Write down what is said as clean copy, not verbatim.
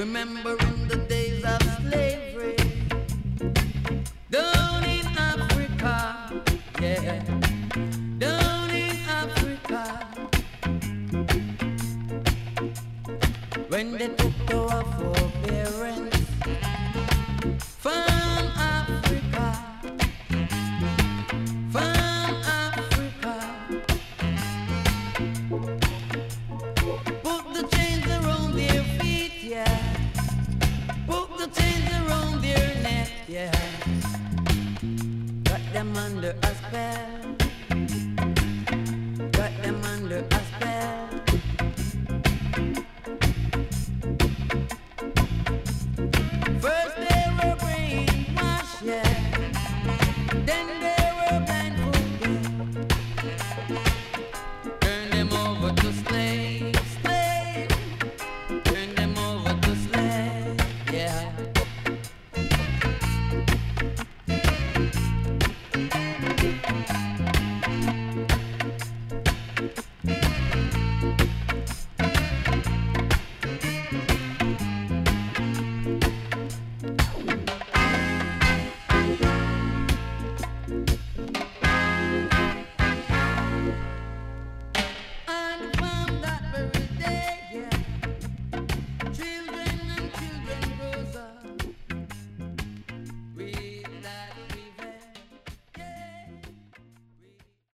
remembering the days of slavery down in Africa, yeah, down in Africa, when they took our forbearance from Africa, from Africa. Put the chains around their feet, yeah. Put the chains around their neck, yeah. Got them under a spell. Got them under a spell. First they were brainwashed, yeah. Then they